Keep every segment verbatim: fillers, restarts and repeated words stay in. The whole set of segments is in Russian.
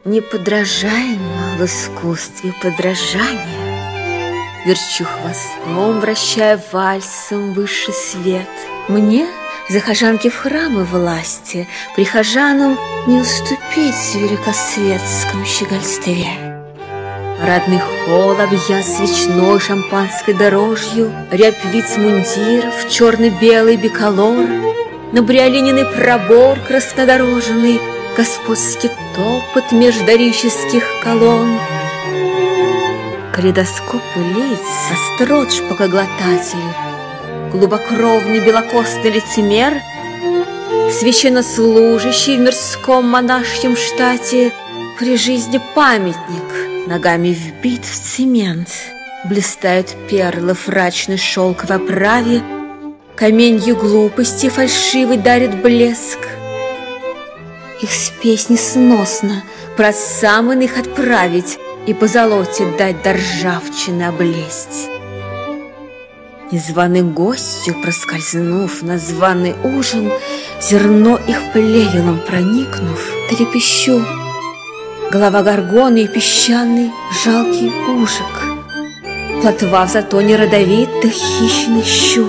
неподражаемо в искусстве подражания. Верчу хвостом, вращая вальсом высший свет. Мне, захожанке в храмы власти, прихожанам не уступить в великосветском щегольстве. Родный холл объят свечной шампанской дорожью, рябь вицмундиров, черно-белый биколор, на бриолининый пробор краснодорожный, господский топот междорических колонн. Калейдоскопы лиц, острот шпакоглотатель, глубокровный белокостный лицемер, священнослужащий в мирском монашьем штате, при жизни памятник, ногами вбит в цемент. Блистают перлы в мрачной шелковой оправе, каменью глупости фальшивый дарит блеск. Их с песни сносно, про самын их отправить и по золоте дать до ржавчины облезть. Незваный гостю, проскользнув на званый ужин, зерно их плевелом проникнув, трепещу. Голова горгоны и песчаный жалкий ужик, плотва в затоне родовитых хищных щук.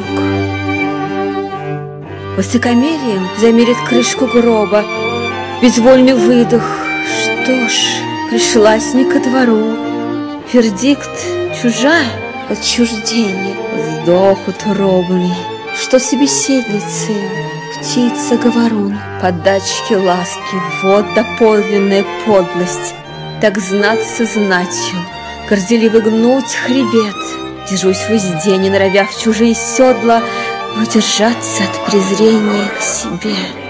Высокомерием замерит крышку гроба, безвольный выдох. Что ж, пришлась не ко двору. Вердикт чужая, отчуждение, вздох утробный, что собеседницы птица-говорун, подачки ласки, вот доподлинная подлость, так знаться знатью, горделиво гнуть хребет, держусь в узде, не норовя в чужие седла, удержаться от презрения к себе.